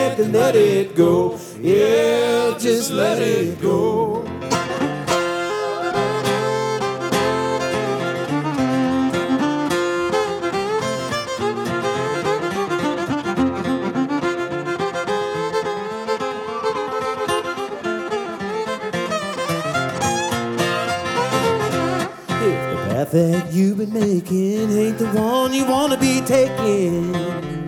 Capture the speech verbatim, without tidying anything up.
had to let it go. Yeah, just let it go. If the path that you've been making ain't the one you wanna be taking,